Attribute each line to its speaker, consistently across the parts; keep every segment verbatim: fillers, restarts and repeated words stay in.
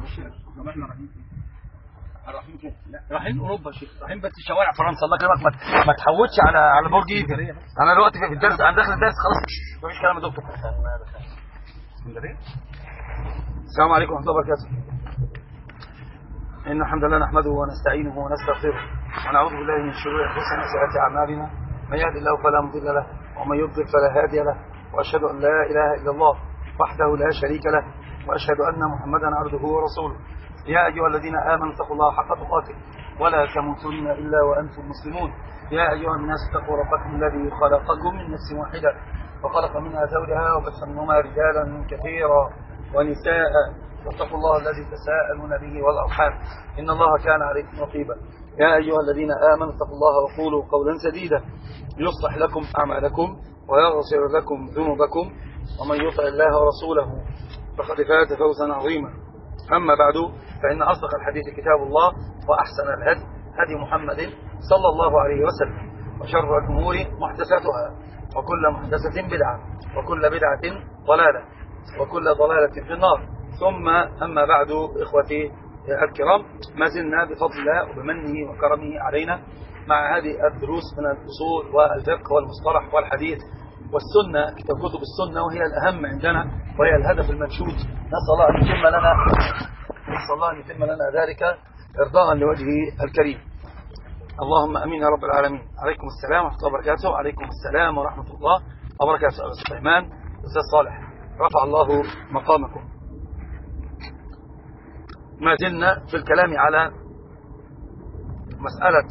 Speaker 1: طب احنا رايحين رايحين كده رايحين اوروبا شيخ، رايحين بس شوارع فرنسا. الله يكرمك ما تحوتش على على برج ايفل. انا دلوقتي في الدرس، انا داخل الدرس خلاص مفيش كلام يا دكتور. السلام عليكم ورحمه الله وبركاته. ان الحمد لله نحمده ونستعينه ونستغفره ونعوذ بالله من شرور انفسنا وسيئات اعمالنا، من يهد الله فلا مضل له ومن يضلل فلا هادي له، واشهد ان لا اله الا الله وحده لا شريك له، واشهد ان محمدا عبده ورسوله. يا ايها الذين امنوا اتقوا الله حق تقاته ولا تموتن الا وانتم مسلمون. يا ايها الناس اتقوا ربكم الذي خلقكم من نفس واحده وخلق منها زوجها وبث منهما رجالا كثيرا ونساء، واتقوا الله الذي تساءلون به والارحام ان الله كان عليكم رقيبا. يا ايها الذين امنوا اتقوا الله وقولوا قولا سديدا يصلح لكم اعمالكم ويغفر لكم ذنوبكم، ومن يطع الله ورسوله فقد فاز فوزا عظيما. اما بعد، فان اصدق الحديث كتاب الله، واحسن الهدي هدي محمد صلى الله عليه وسلم، وشر الامور محدثاتها، وكل محدثه بدعه، وكل بدعه ضلاله، وكل ضلاله في النار. ثم اما بعد، اخوتي الكرام، ما زلنا بفضل الله وبمنه وكرمه علينا مع هذه الدروس من الاصول والفقه والمصطلح والحديث والسنه، كتاب كتب السنه، وهي الاهم عندنا وهي الهدف المنشود. نسال الله ان يتم لنا نسال الله ان يتم لنا ذلك ارضاء لوجهه الكريم. اللهم امين يا رب العالمين. عليكم السلام ورحمه الله وبركاته. عليكم السلام ورحمه الله وبركاته. استاذ سليمان، استاذ صالح، رفع الله مقامكم. ما زلنا في الكلام على مسألة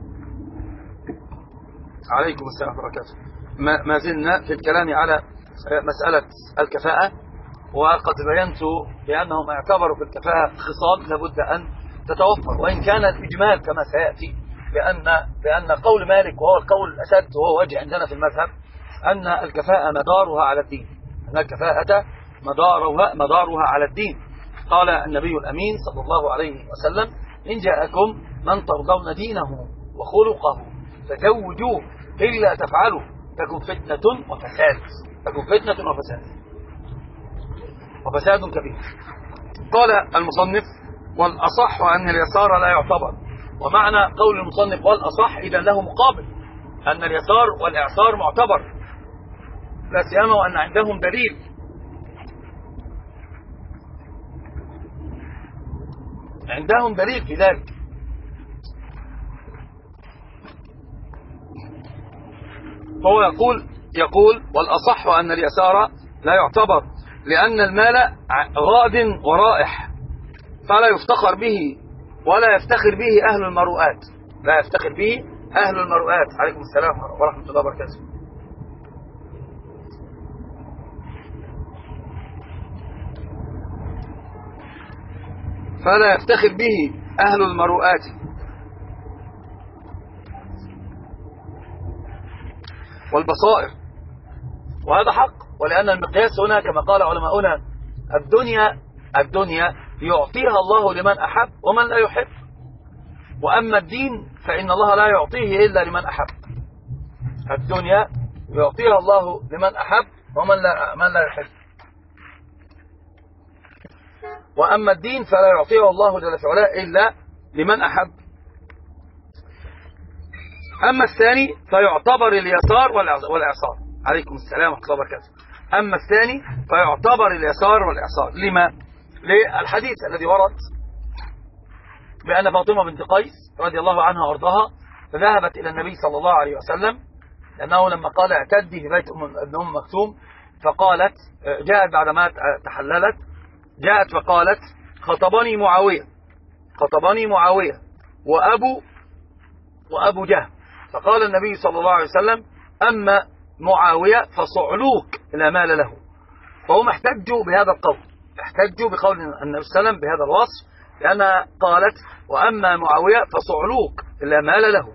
Speaker 1: عليكم السلام وبركاته ما زلنا في الكلام على مسألة الكفاءة، وقد بينت بأنهم اعتبروا في الكفاءة خصال لابد أن تتوفر، وإن كان الإجمال كما سيأتي بأن بأن قول مالك وهو القول الأسد وهو وجه عندنا في المذهب أن الكفاءة مدارها على الدين، أن الكفاءة مدارها مدارها على الدين. قال النبي الأمين صلى الله عليه وسلم: إن جاءكم من ترضون دينه وخلقه فزوجوه، إلا تفعلوا تكن فتنة وفساد تكن فتنة وفساد وفساد كبير. قال المصنف: والأصح أن اليسار لا يعتبر. ومعنى قول المصنف والأصح إذا له مقابل، أن اليسار والإعصار معتبر، لا سيما وأن عندهم دليل. عندهم دليل في ذلك. هو يقول يقول والأصح أن اليسار لا يعتبر، لأن المال غاد ورائح، فلا يفتخر به ولا يفتخر به أهل المروءات لا يفتخر به أهل المروءات. عليكم السلام ورحمة الله وبركاته. فلا يفتخر به أهل المروءات. والبصائر، وهذا حق. ولأن المقياس هنا كما قال علماؤنا: الدنيا الدنيا يعطيها الله لمن أحب ومن لا يحب، وأما الدين فإن الله لا يعطيه إلا لمن أحب. الدنيا يعطيها الله لمن أحب ومن لا من لا يحب، وأما الدين فلا يعطيه الله جل في علاه إلا لمن أحب. أما الثاني فيعتبر اليسار والإعصار. عليكم السلام ورحمة الله وبركاته. أما الثاني فيعتبر اليسار والإعصار. لما؟ للحديث الذي ورد بأن فاطمة بنت قيس رضي الله عنها وارضاها ذهبت إلى النبي صلى الله عليه وسلم، لأنه لما قال اعتدي في بيت ابن أم مكتوم، فقالت جاءت بعدما تحللت جاءت فقالت: خطبني معاوية خطبني معاوية وأبو وأبو جهل. فقال النبي صلى الله عليه وسلم: أما معاوية فصعلوك لا مال له. فهم احتجوا بهذا القول احتجوا بقول النبي صلى الله عليه وسلم بهذا الوصف، لأنها قالت: وأما معاوية فصعلوك لا مال له.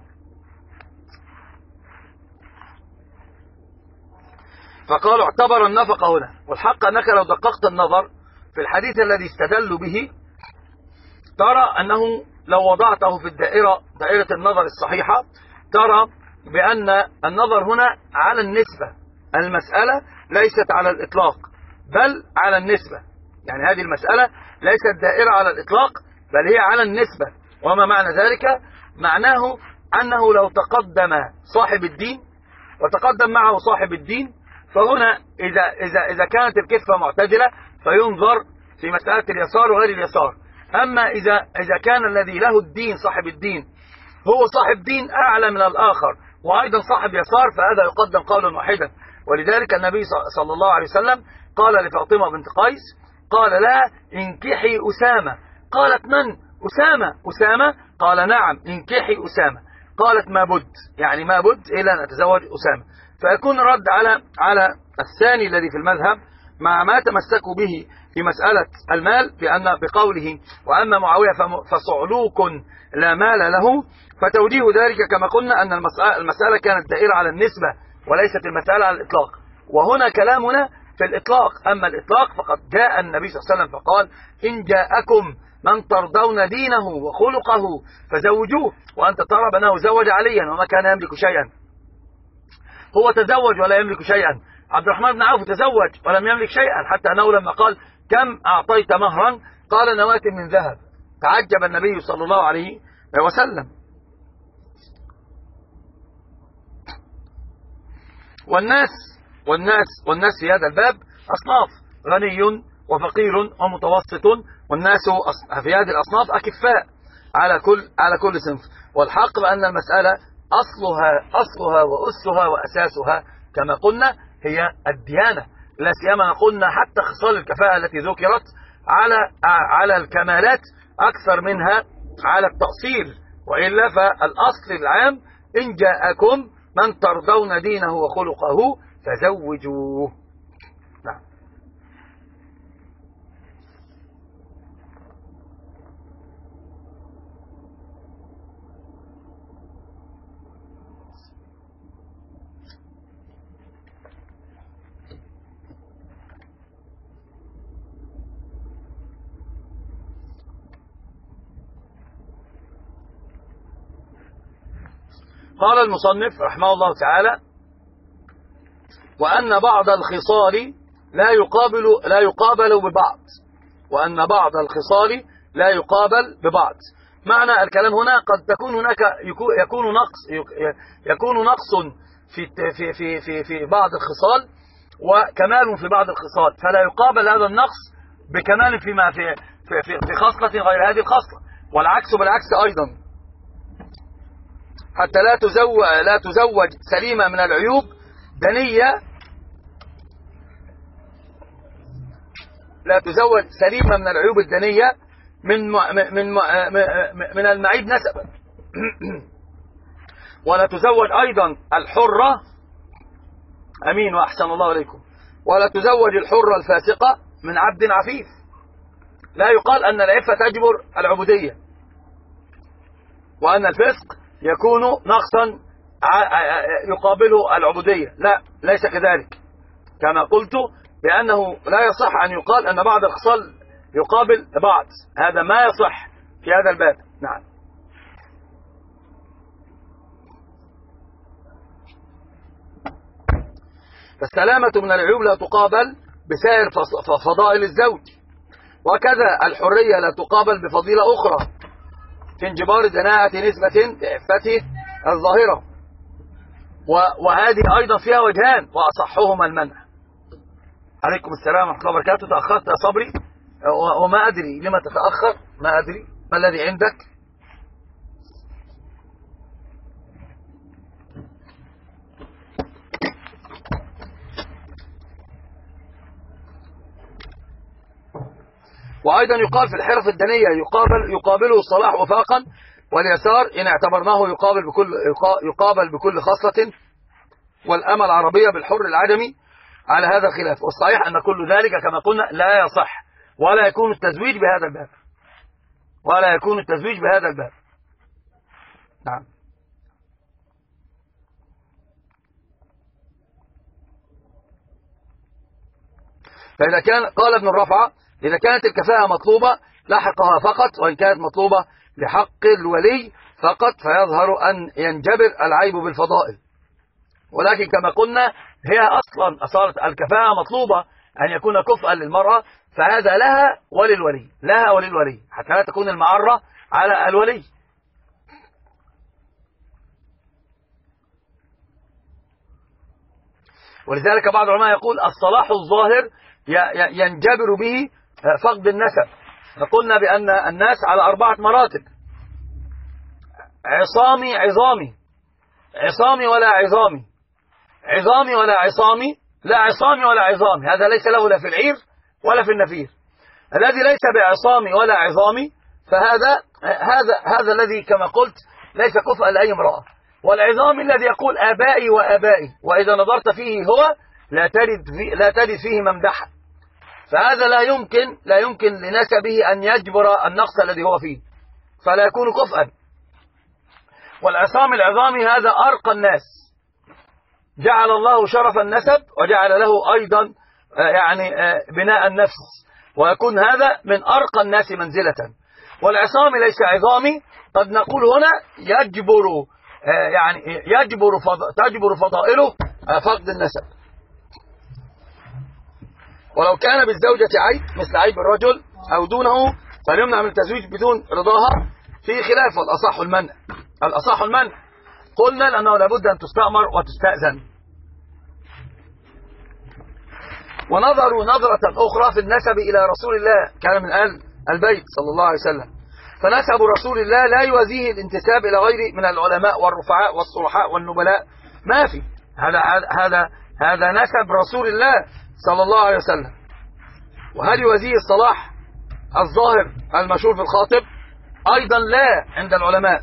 Speaker 1: فقالوا اعتبر النفقة هنا. والحق أنك لو دققت النظر في الحديث الذي استدلوا به ترى أنه لو وضعته في الدائرة دائرة النظر الصحيحة ترى بأن النظر هنا على النسبة. المسألة ليست على الإطلاق بل على النسبة، يعني هذه المسألة ليست دائرة على الإطلاق بل هي على النسبة. وما معنى ذلك؟ معناه أنه لو تقدم صاحب الدين وتقدم معه صاحب الدين، فهنا إذا, إذا, إذا كانت الكفة معتدلة فينظر في مسألة اليسار وغير اليسار. أما إذا, إذا كان الذي له الدين صاحب الدين هو صاحب دين أعلى من الآخر وأيضا صاحب يسار، فهذا يقدم قولا واحدا. ولذلك النبي صلى الله عليه وسلم قال لفاطمة بنت قيس، قال لا انكحي أسامة. قالت من؟ أسامة. أسامة؟ قال نعم انكحي أسامة. قالت ما بد، يعني ما بد إلى أن أتزوج أسامة. فيكون رد على على الثاني الذي في المذهب مع ما تمسكوا به في مسألة المال، بأن بقوله وأما معاوية فصعلوك لا مال له، فتوجيه ذلك كما قلنا أن المسألة كانت دائرة على النسبة وليست المسألة على الإطلاق. وهنا كلامنا في الإطلاق. أما الإطلاق فقد جاء النبي صلى الله عليه وسلم فقال إن جاءكم من ترضون دينه وخلقه فزوجوه. وأنت ترى بأنه زوج عليا وما كان يملك شيئا، هو تزوج ولا يملك شيئا. عبد الرحمن بن عوف تزوج ولم يملك شيئا، حتى أنه لما قال كم أعطيت مهرا قال نواة من ذهب، تعجب النبي صلى الله عليه وسلم. والناس والناس والناس في هذا الباب أصناف، غني وفقير ومتوسط، والناس في هذه الأصناف أكفاء على كل على كل صنف. والحق بأن المسألة أصلها أصلها وأسها وأساسها كما قلنا هي الديانة، لا سيما قلنا حتى خصال الكفاءة التي ذكرت على على الكمالات أكثر منها على التأصيل، وإلا فالأصل العام إن جاءكم من ترضون دينه وخلقه فزوجوه. نعم. قال المصنف رحمه الله تعالى وأن بعض الخصال لا يقابل لا يقابل ببعض، وأن بعض الخصال لا يقابل ببعض. معنى الكلام هنا قد تكون هناك يكون نقص يكون نقص في في في في في بعض الخصال وكمال في بعض الخصال، فلا يقابل هذا النقص بكمال فيما في في في, في خصلة غير هذه الخصلة، والعكس بالعكس أيضا، حتى لا تزوج لا تزوج سليمة من العيوب دنية لا تزوج سليمة من العيوب الدنية من من من المعيب نسبا، ولا تزوج أيضا الحرة أمين وأحسن الله عليكم، ولا تزوج الحرة الفاسقة من عبد عفيف. لا يقال أن العفة تجبر العبودية وأن الفسق يكون نقصا يقابله العبودية، لا ليس كذلك. كما قلت بأنه لا يصح أن يقال أن بعض الخصال يقابل بعض، هذا ما يصح في هذا الباب. نعم. فالسلامة من العيوب لا تقابل بسائر فضائل الزوج، وكذا الحرية لا تقابل بفضيلة أخرى في انجبار دناءة نسبة لعفته الظاهرة، وهذه أيضا فيها وجهان وأصحهما المنع. عليكم السلام ورحمة الله وبركاته. تأخرت يا صبري وما أدري لما تتأخر، ما أدري ما الذي عندك. وأيضا يقال في الحرف الدنية يقابل يقابله الصلاح وفاقا، واليسار إن اعتبرناه يقابل بكل يقابل بكل خاصة، والأمة العربية بالحر العدمي على هذا الخلاف. والصحيح أن كل ذلك كما قلنا لا يصح، ولا يكون التزويج بهذا الباب ولا يكون التزويج بهذا الباب. نعم. فإذا كان قال ابن الرفعة إذا كانت الكفاءة مطلوبة لحقها فقط، وإن كانت مطلوبة لحق الولي فقط فيظهر أن ينجبر العيب بالفضائل. ولكن كما قلنا هي أصلا أصارت الكفاءة مطلوبة أن يكون كفءا للمرأة، فهذا لها وللولي، لها وللولي، حتى لا تكون المعرة على الولي. ولذلك بعض العلماء يقول الصلاح الظاهر ينجبر به فقد النسب. فقلنا بأن الناس على أربعة مراتب: عصامي عظامي، عصامي ولا عظامي، عظامي ولا عصامي، لا عصامي ولا عظامي. هذا ليس له لا في العير ولا في النفير. الذي ليس بعصامي ولا عظامي فهذا هذا هذا الذي كما قلت ليس كفءا لأي امرأة. والعظام الذي يقول آبائي وآبائي، وإذا نظرت فيه هو لا تجد فيه لا تجد فيه ممدحا، فهذا لا يمكن لا يمكن لنسبه أن يجبر النقص الذي هو فيه، فلا يكون كفءا. والعصام العظامي هذا أرقى الناس، جعل الله شرف النسب وجعل له أيضا يعني بناء النفس، ويكون هذا من أرقى الناس منزلة. والعصام ليس عظامي، قد نقول هنا يجبر يعني يجبر تجبر فضائله فقد النسب. ولو كان بالزوجة عيب مثل عيب الرجل أو دونه فليمنع من التزويج بدون رضاها، في خلاف، والأصح المنع. الأصح المنع قلنا لأنه لابد أن تستأمر وتستأذن. ونظروا نظرة أخرى في النسب إلى رسول الله، كان من آل البيت صلى الله عليه وسلم، فنسب رسول الله لا يوازيه الانتساب إلى غيره من العلماء والرفعاء والصلحاء والنبلاء، ما في. هذا هذا هذا نسب رسول الله صلى الله عليه وسلم. وهل يوازيه الصلاح الظاهر المشهور في الخاطب؟ أيضا لا عند العلماء.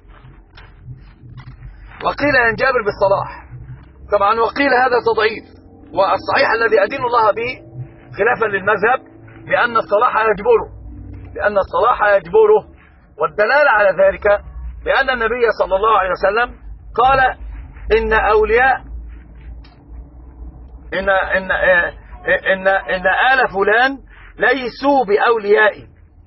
Speaker 1: وقيل ينجبر بالصلاح طبعا، وقيل هذا تضعيف. والصحيح الذي أدين الله به خلافا للمذهب بأن الصلاح يجبره، بأن الصلاح يجبره. والدلالة على ذلك بأن النبي صلى الله عليه وسلم قال إن أولياء إن إن إن إن آل فلان ليسوا بأوليائي.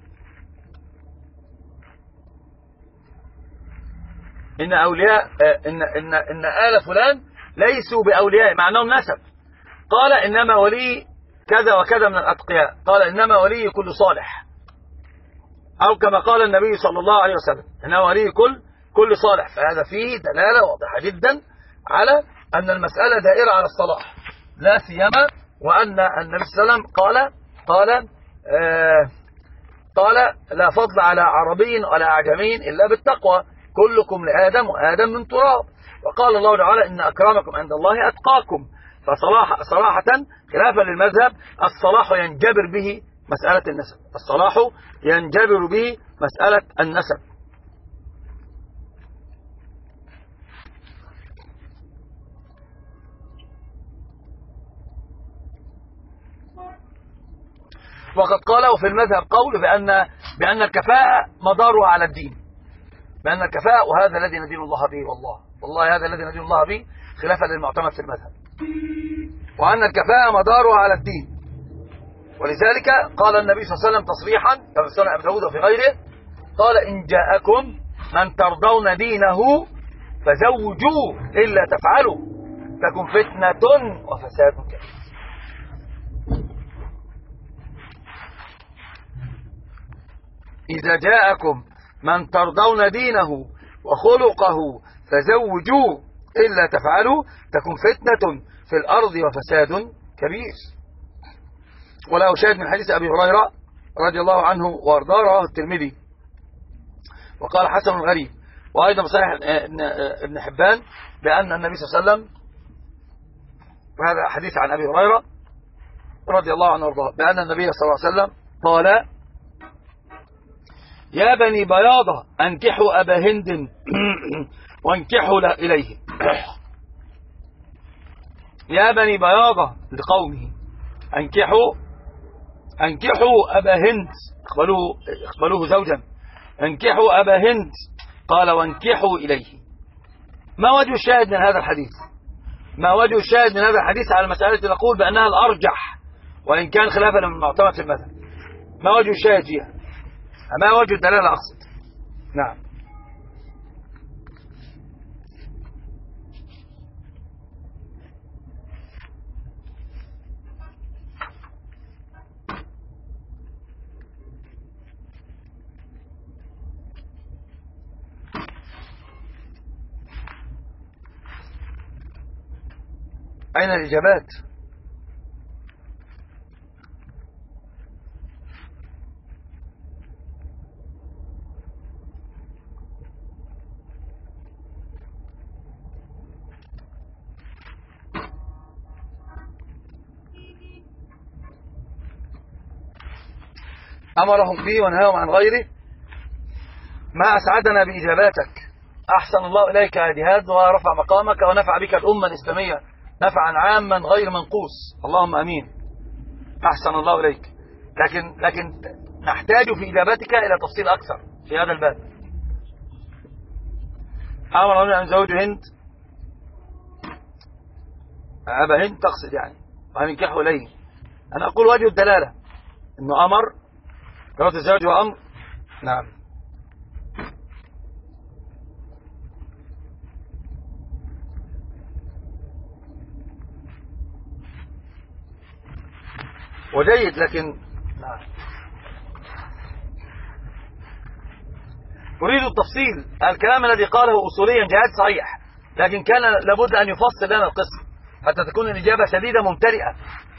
Speaker 1: إن أولياء إن إن إن آل فلان ليسوا بأوليائي، مع أنهم نسب. قال إنما ولي كذا وكذا من الأتقياء، قال إنما ولي كل صالح، أو كما قال النبي صلى الله عليه وسلم إنما ولي كل كل صالح. فهذا فيه دلالة واضحة جدا على أن المسألة دائرة على الصلاح، لا سيما وأن النبي صلى الله عليه وسلم قال قال آه قال لا فضل على عربي ولا أعجمي إلا بالتقوى، كلكم لآدم وآدم من تراب. وقال الله تعالى إن أكرمكم عند الله أتقاكم. فصراحة صراحة خلافا للمذهب الصلاح ينجبر به مسألة النسب، الصلاح ينجبر به مسألة النسب. وقد قالوا في المذهب قول بأن بأن الكفاءة مدارها على الدين، بأن الكفاءة، وهذا الذي ندين الله به، والله والله هذا الذي ندين الله به خلافا للمعتمد في المذهب، وأن الكفاءة مدارها على الدين. ولذلك قال النبي صلى الله عليه وسلم تصريحا كما في سنن أبي داود وفي غيره، قال إن جاءكم من ترضون دينه فزوجوه إلا تفعلوا تكن فتنة وفساد كبير. إذا جاءكم من ترضون دينه وخلقه فزوجوه إلا تفعلوا تكن فتنة في الأرض وفساد كبير. وله شاهد من حديث أبي هريرة رضي الله عنه وارضاه، رواه الترمذي وقال حسن غريب، وأيضا صحيح ابن حبان بأن النبي صلى الله عليه وسلم، وهذا حديث عن أبي هريرة رضي الله عنه وارضاه، بأن النبي صلى الله عليه وسلم قال يا بني بياضة أنكحوا أبا هند وانكحوا إليه. يا بني بياضة لقومه أنكحوا أنكحوا أبا هند، اقبلوه, اقبلوه زوجا، أنكحوا أبا هند، قال وانكحوا إليه. ما وجه الشاهد من هذا الحديث؟ ما وجه الشاهد من هذا الحديث على المسألة نقول بأنها الأرجح وإن كان خلافا للمعتمد في المذهب؟ ما وجه الشاهد فيها؟ ما وجه الدلالة أقصد؟ نعم. أين الإجابات؟ أمرهم به ونهاهم عن غيره. ما أسعدنا بإجاباتك، أحسن الله إليك يا جهاد ورفع مقامك ونفع بك الأمة الإسلامية نفعا عاما غير منقوص، اللهم أمين. أحسن الله إليك، لكن لكن نحتاج في إجابتك إلى تفصيل أكثر في هذا الباب. أمر أن زوج هند، أبا هند تقصد يعني، وهننكحه إليه. أنا أقول وجه الدلالة إنه أمر جواز الزواج وأمر. نعم. وجيد، لكن نعم. أريد التفصيل. الكلام الذي قاله أصوليا جهاد صحيح، لكن كان لابد أن يفصل لنا القصة حتى تكون الإجابة سديدة ممتلئة.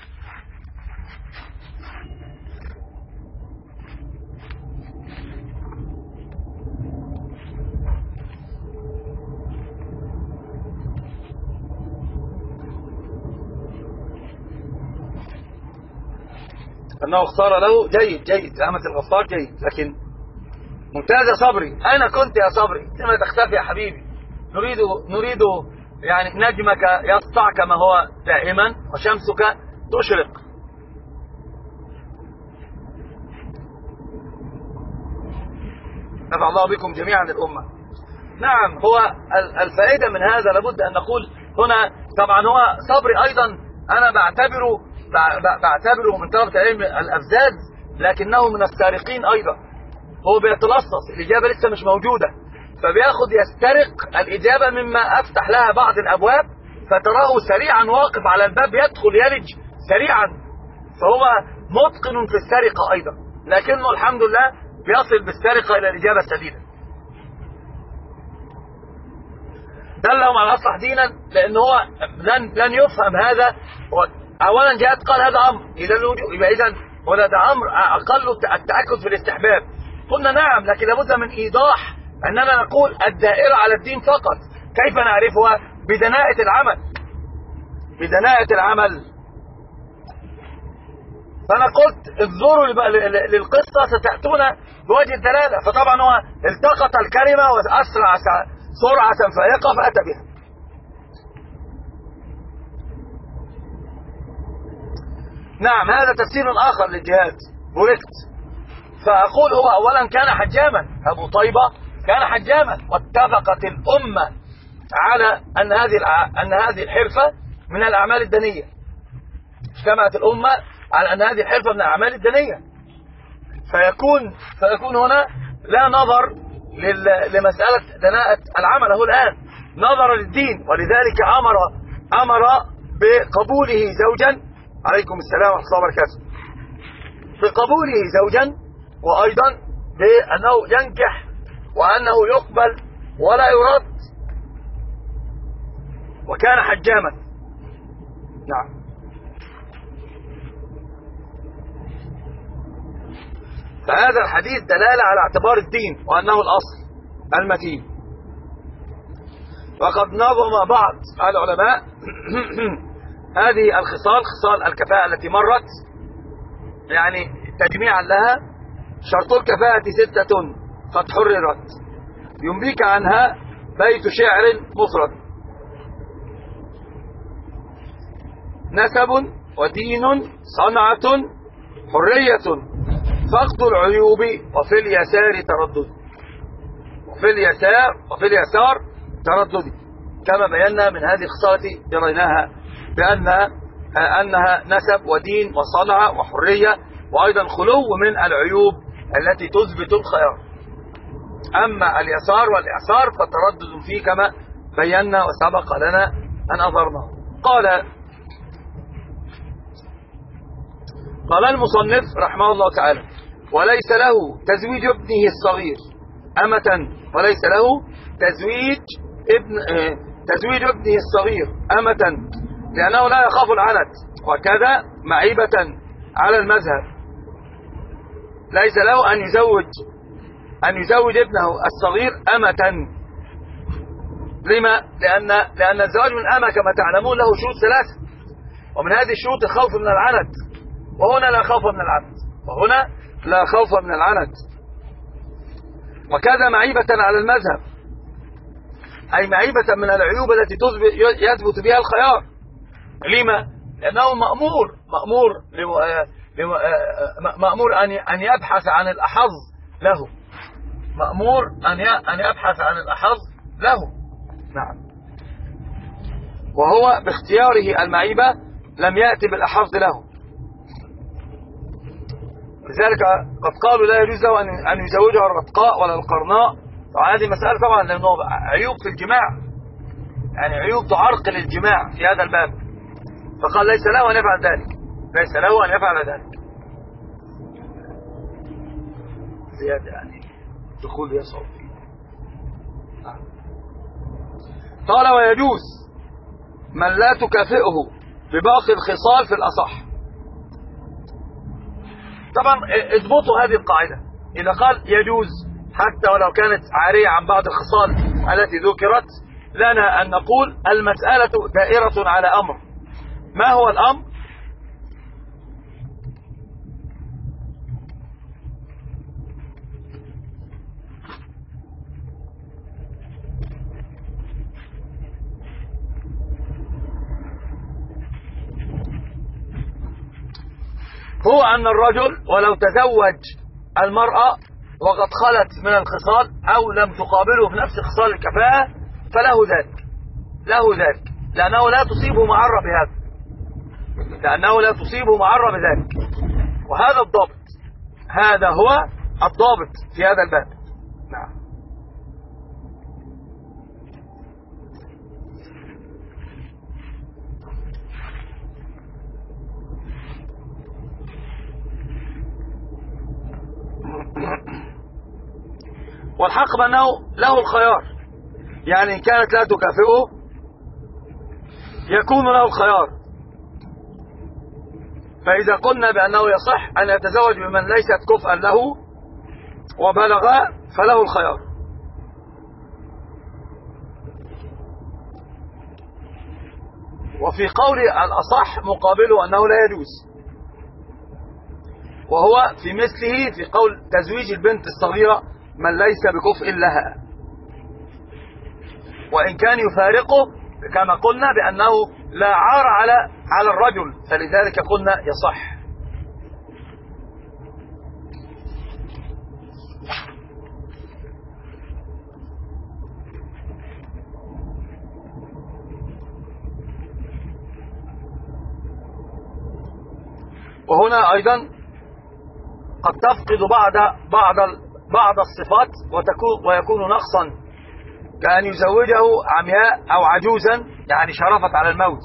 Speaker 1: أنه اختار له. جيد جيد أمة الغفار، جيد، لكن ممتاز يا صبري. أين كنت يا صبري؟ لما تختفي يا حبيبي؟ نريد نريد يعني نجمك يسطع كما هو دائما وشمسك تشرق. نفع الله بكم جميعا الأمة. نعم، هو الفائدة من هذا لابد أن نقول هنا. طبعا هو صبري أيضا أنا بعتبره بعتبره من طلبة العلم الأفزاز، لكنه من السارقين أيضا. هو بيتلصص، الإجابة لسه مش موجودة، فبياخد يسترق الإجابة مما أفتح لها بعض الأبواب، فتراه سريعا واقف على الباب يدخل يلج سريعا. فهو متقن في السرقة أيضا، لكنه الحمد لله بيصل بالسرقة إلى الإجابة السديدة. دلهم على أصلح دينا، لأن هو لن, لن يفهم هذا. أولا جاءت قال هذا أمر، إذا يبقى إذا ولا ده أمر أقل التأكد في الاستحباب. قلنا نعم، لكن لابد من إيضاح أننا نقول الدائرة على الدين فقط. كيف نعرفها؟ بدناءة العمل، بدناءة العمل. فأنا قلت انظروا للقصة ستأتون بوجه الدلالة. فطبعا هو التقط الكلمة وأسرع سرعة فائقة فأتى بها. نعم، هذا تفسير آخر للجهاد بوركت. فأقول هو أولا كان حجاما، أبو طيبة كان حجاما، واتفقت الأمة على أن هذه أن هذه الحرفة من الأعمال الدنية. اجتمعت الأمة على أن هذه الحرفة من الأعمال الدنية. فيكون فيكون هنا لا نظر لمسألة دناءة العمل. هو الآن نظر للدين، ولذلك أمر أمر بقبوله زوجا. عليكم السلام ورحمة الله وبركاته. بقبوله زوجا، وأيضا بأنه ينكح وأنه يقبل ولا يرد، وكان حجاما. نعم. فهذا الحديث دلالة على اعتبار الدين وأنه الأصل المتين. وقد نظم بعض العلماء هذه الخصال، خصال الكفاءة التي مرت، يعني تجميعا لها. شرط الكفاءة ستة قد حررت، ينبيك عنها بيت شعر مفرد: نسب ودين صنعة حرية فقد العيوب وفي اليسار تردد. وفي اليسار وفي اليسار تردد، كما بينا من هذه الخصال جريناها بأن أنها نسب ودين وصنعة وحرية، وأيضا خلو من العيوب التي تثبت الخيار. أما اليسار والإعسار فتردد فيه كما بينا وسبق لنا أن أظهرناه. قال قال المصنف رحمه الله تعالى: وليس له تزويج ابنه الصغير أمة وليس له تزويج ابن اه تزويج ابنه الصغير أمة لأنه لا يخاف العنت. وكذا معيبة على المذهب، ليس له أن يزوج أن يزوج ابنه الصغير أمة. لما؟ لأن لأن الزواج من أمة كما تعلمون له شروط ثلاثة، ومن هذه الشروط الخوف من العنت، وهنا لا خوف من العنت وهنا لا خوف من العنت. وكذا معيبة على المذهب، أي معيبة من العيوب التي يثبت بها الخيار. لما؟ لأنه مأمور مأمور مأمور أن يبحث عن الأحظ له، مأمور أن يبحث عن الأحظ له. نعم. وهو باختياره المعيبة لم يأتي بالأحظ له، لذلك قد قالوا لا يجوز له أن يزوجها الرتقاء ولا القرناء. وهذه مسألة طبعا لأنه عيوب في الجماع، يعني عيوب تعرقل الجماع في هذا الباب، فقال ليس له أن يفعل ذلك، ليس له أن يفعل ذلك. زيادة يعني دخول يصعب. قال ويجوز من لا تكافئه بباقي الخصال في الأصح. طبعا اضبطوا هذه القاعدة، إذا قال يجوز حتى ولو كانت عارية عن بعض الخصال التي ذكرت لنا أن نقول المسألة دائرة على أمر. ما هو الأمر؟ هو أن الرجل ولو تزوج المرأة وقد خلت من الخصال أو لم تقابله في نفس خصال الكفاءة فله ذلك، له ذلك، لأنه لا تصيبه معرة بهذا، لأنه لا تصيبه معرة بذلك. وهذا الضابط، هذا هو الضابط في هذا الباب. نعم. والحق بأنه له الخيار، يعني إن كانت لا تكافئه يكون له الخيار. فإذا قلنا بأنه يصح أن يتزوج بمن ليست كفءا له وبلغ فله الخيار. وفي قول الأصح مقابله أنه لا يجوز، وهو في مثله في قول تزويج البنت الصغيرة من ليس بكفء لها، وإن كان يفارقه كما قلنا بأنه لا عار على على الرجل، فلذلك قلنا يصح. وهنا أيضا قد تفقد بعض بعض بعض الصفات وتكون ويكون نقصا، كأن يزوجه عمياء أو عجوزا يعني شرفت على الموت.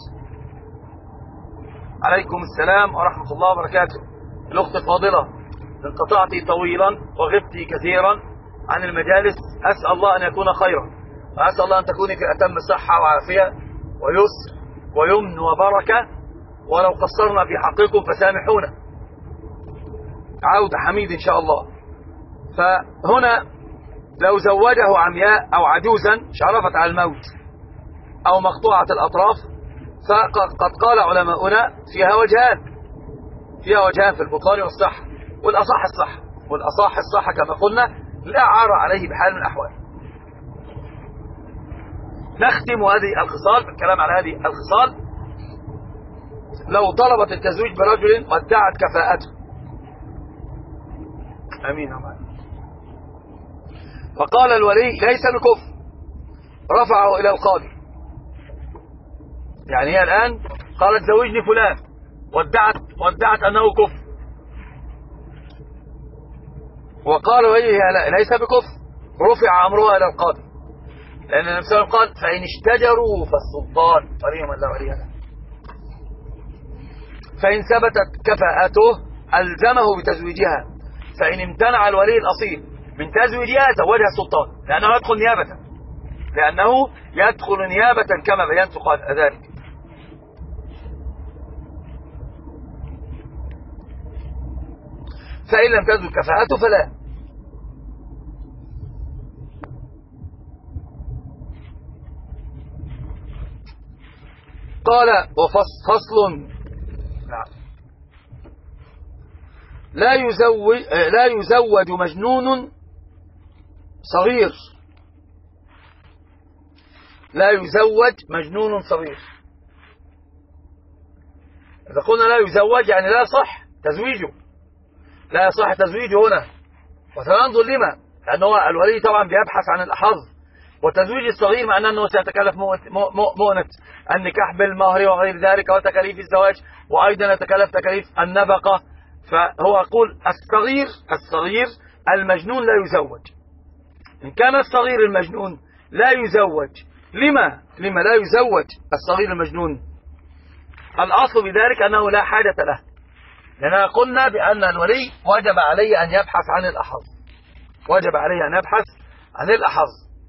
Speaker 1: عليكم السلام ورحمة الله وبركاته. الأخت الفاضلة، انقطعت طويلا وغبت كثيرا عن المجالس، أسأل الله أن يكون خيرا، وأسأل الله أن تكوني في أتم صحة وعافية ويسر ويمن وبركة، ولو قصرنا في حقكم فسامحونا. عودة حميد إن شاء الله. فهنا لو زوجه عمياء أو عجوزا شرفت على الموت أو مقطوعة الأطراف، فقد قال علماؤنا فيها وجهان، فيها وجهان في البطلان والصحة. والأصح الصحة، والأصح الصحة كما قلنا لا عار عليه بحال من الأحوال. نختم هذه الخصال بالكلام على هذه الخصال. لو طلبت التزويج برجل وادعت كفاءته، أمين أمان، فقال الولي ليس بكفء، رفعه إلى القاضي، يعني هي الآن قالت زوجني فلان وادعت وادعت أنه كفء، وقال ولي ليس بكفء، رفع أمرها إلى القاضي، لأن النبي صلى الله عليه وسلم قال فإن اشتجروا فالسلطان ولي من لا ولي له. فإن ثبتت كفاءته ألزمه بتزويجها، فإن امتنع الولي الأصيل من تزويجها زوجها السلطان، لأنه يدخل نيابة، لأنه يدخل نيابة كما بينت قال ذلك. فإن لم تثبت كفاءته فلا. قال وفصل لا يزوج لا يزوج مجنون صغير، لا يزوج مجنون صغير. إذا قلنا لا يزوج يعني لا يصح تزويجه، لا يصح تزويجه هنا. وسننظر لما، لأنه الولي طبعا بيبحث عن الأحظ، وتزويج الصغير معناه أنه سيتكلف مؤنة النكاح بالمهر وغير ذلك وتكاليف الزواج، وأيضا يتكلف تكاليف النفقة. فهو يقول الصغير الصغير المجنون لا يزوج. إن كان الصغير المجنون لا يزوج، لما لما لا يزوج الصغير المجنون؟ الأصل بذلك أنه لا حاجة له، لأننا قلنا بأن الولي وجب عليه أن يبحث عن الأحظ، وجب عليه أن يبحث عن الأحظ.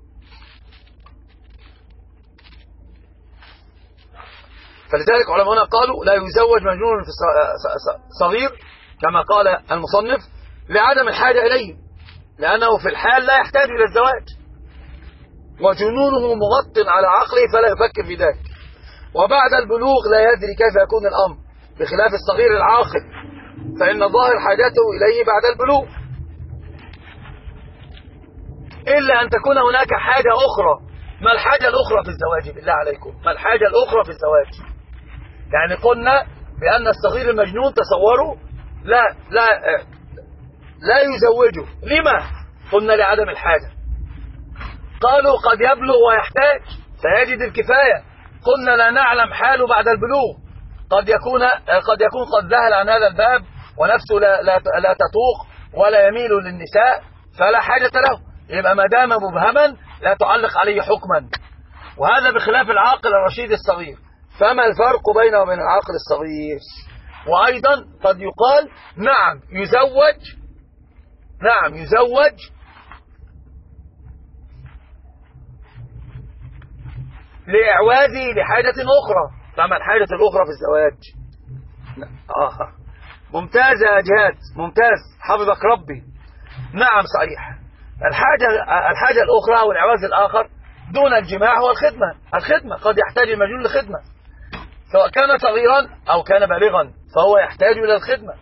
Speaker 1: فلذلك علماءنا قالوا لا يزوج مجنون في صغير كما قال المصنف لعدم الحاجة إليه، لأنه في الحال لا يحتاج إلى الزواج، وجنونه مغطٍ على عقله فلا يفكر في ذلك، وبعد البلوغ لا يدري كيف يكون الأمر، بخلاف الصغير العاقل فإن ظاهر حاجته إليه بعد البلوغ، إلا أن تكون هناك حاجة أخرى. ما الحاجة الأخرى في الزواج بالله عليكم؟ ما الحاجة الأخرى في الزواج؟ يعني قلنا بأن الصغير المجنون تصوروا لا لا لا يزوجه، لما؟ قلنا لعدم الحاجة. قالوا قد يبلغ ويحتاج فيجد الكفاية، قلنا لا نعلم حاله بعد البلوغ، قد يكون قد يكون قد ذهل عن هذا الباب ونفسه لا, لا, لا تطوق ولا يميل للنساء فلا حاجة له، يبقى ما دام مبهما لا تعلق عليه حكما، وهذا بخلاف العاقل الرشيد الصغير. فما الفرق بينه وبين العاقل الصغير؟ وأيضا قد يقال نعم يزوج، نعم يزوج لإعوازه لحاجة أخرى. فما الحاجة الأخرى في الزواج؟ آه. ممتاز يا جهاد، ممتاز، حفظك ربي. نعم صحيح، الحاجة الحاجة الأخرى أو الإعواز الآخر دون الجماع هو الخدمة. الخدمة قد يحتاج المجنون لخدمة، سواء كان صغيرا أو كان بالغا فهو يحتاج إلى الخدمة.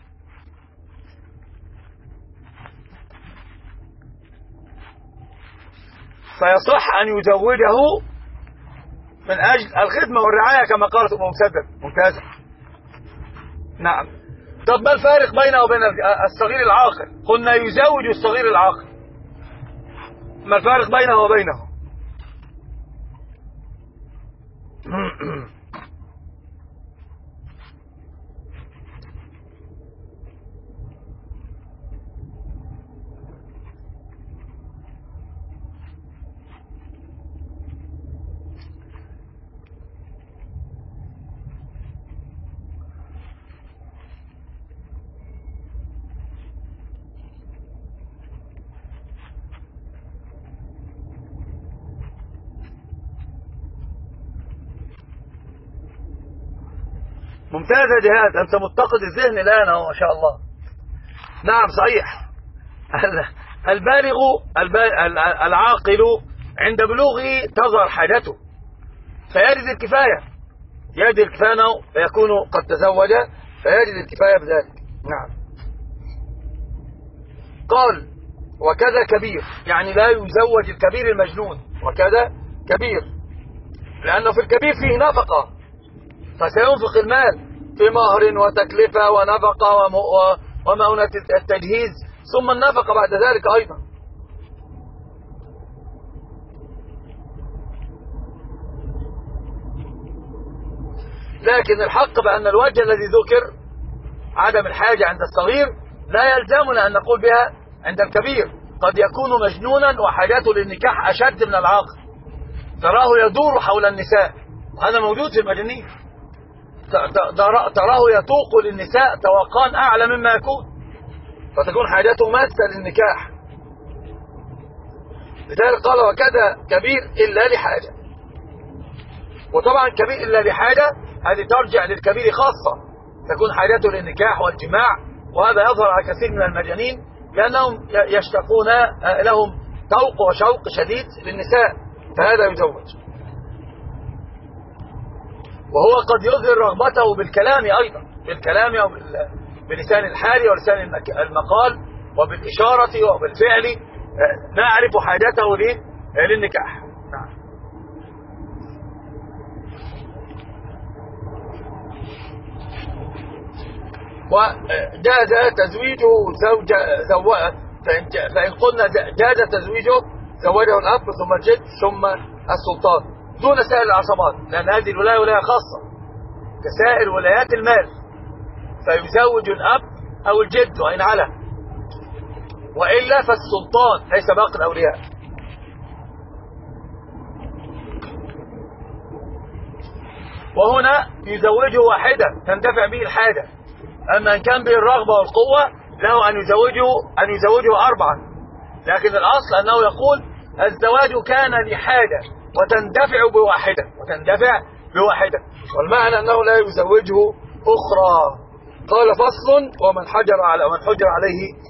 Speaker 1: فيصح أن يزوجه من أجل الخدمة والرعاية كما قالت أم مسدد. ممتازة. نعم. طب ما الفارق بينه وبين الصغير العاقل؟ قلنا يزوج الصغير العاقل، ما الفارق بينه وبينه؟ ممتاز يا جهاد، أنت متقد الذهن الآن أهو ما شاء الله. نعم صحيح، البالغ العاقل عند بلوغه تظهر حاجته فيجد الكفاية، يجد الكفاية فيكون قد تزوج فيجد الكفاية بذلك. نعم. قال وكذا كبير، يعني لا يزوج الكبير المجنون، وكذا كبير، لأنه في الكبير فيه نفقة فسينفق المال في مهر وتكلفة ونفقة ومؤونة التجهيز ثم النفقة بعد ذلك أيضا. لكن الحق بأن الوجه الذي ذكر عدم الحاجة عند الصغير لا يلزمنا أن نقول بها عند الكبير. قد يكون مجنونا وحاجاته للنكاح أشد من العاقل، تراه يدور حول النساء، وهذا موجود في المجانين، تراه يطوق للنساء توقان أعلى مما يكون، فتكون حاجته ماسة للنكاح. لذلك قال وكذا كبير إلا لحاجة. وطبعا كبير إلا لحاجة هذه ترجع للكبير خاصة، تكون حاجته للنكاح والجماع وهذا يظهر على كثير من المجانين لأنهم يشتقون لهم توق وشوق شديد للنساء، فهذا يزوج. وهو قد يظهر رغبته بالكلام أيضا، بالكلام أو بلسان الحال ولسان المقال وبالإشارة وبالفعل نعرف حاجته للنكاح. نعم. وجاز تزويجه زوج زو... فإن... فإن قلنا جاز تزويجه زوجه الأب ثم الجد ثم السلطان دون سائر العصبات، لأن هذه الولاية ولاية خاصة كسائر ولايات المال، فيزوج الأب أو الجد وإن علا، وإلا فالسلطان ليس باقي الأولياء. وهنا يزوجه واحدة تندفع به الحاجة، أما إن كان به الرغبة والقوة له أن يزوجه أن يزوجه أربعة، لكن الأصل أنه يقول الزواج كان لحاجة وتندفع بواحدة وتندفع بواحدة والمعنى أنه لا يزوجه أخرى. قال فصل: ومن حجر على ومن حجر عليه